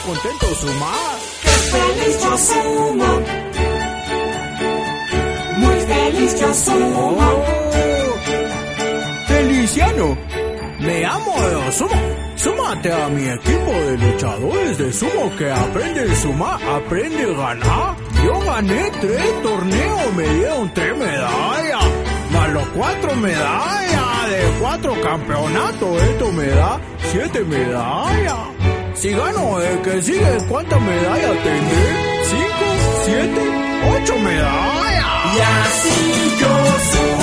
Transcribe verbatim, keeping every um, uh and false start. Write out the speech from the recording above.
contento sumar. ¡Qué feliz yo sumo! Muy feliz yo sumo. Oh, Feliciano, me amo de sumo. Súmate a mi equipo de luchadores de sumo que aprende a sumar, aprende a ganar. Yo gané tres torneos, me dieron tres medallas, más los cuatro medallas de cuatro campeonatos. Esto me da siete medallas. Si gano el que sigue, ¿cuántas medallas tendré? ¿Cinco? ¿Siete? ¿Ocho medallas? Y así yo sumo.